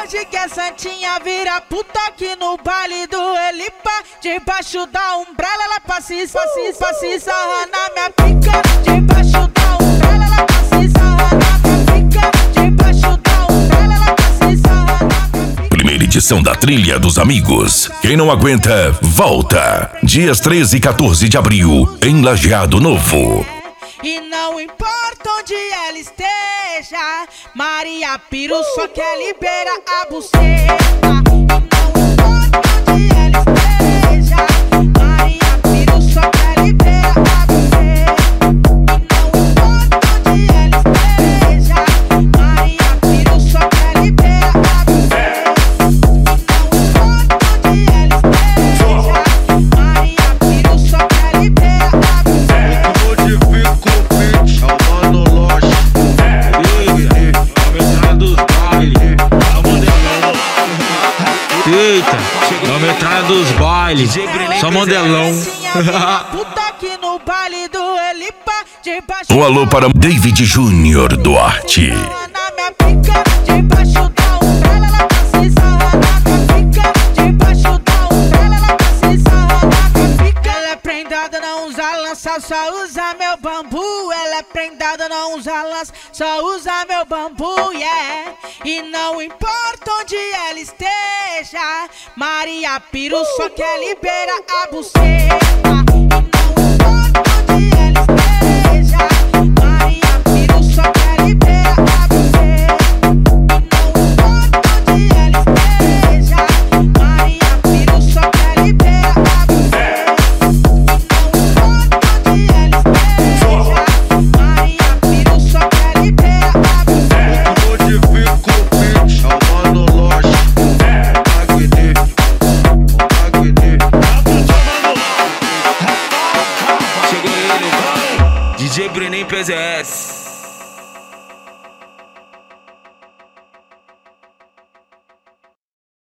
hoje que a Santinha vira puta aqui no baile do Elipa. Debaixo da umbrella ela passa e sarra na minha pica. Debaixo da umbrella ela passa e sarra na minha pica. Debaixo da umbrella ela passa e sarra na minha pica. Primeira edição da Trilha dos Amigos. Quem não aguenta, volta. Dias 13 e 14 de abril, em Lajeado Novo. E não importa onde ela esteja, Maria Piru só quer liberar a buceta. E não importa onde ela esteja, Maria Piru só quer liberar a buceta. E não importa onde ela esteja, Maria Piru só quer liberar a buceta. E não importa onde ela esteja, Maria Piru só quer liberar a buceta. Eita, na metralha dos bailes, só modelão. Um alô para David Júnior Duarte. Ela é prendada, não usa lança, só usa meu bambu. Ela é prendada, não usa lança, só usa meu bambu, yeah. E não importa onde ela esteja, Maria Piru só quer liberar a buceta. E não importa onde ela esteja, Maria Piru só quer liberar a buceta. E não importa onde ela esteja, Maria Piru só quer liberar a buceta. DJ Brenem PZS.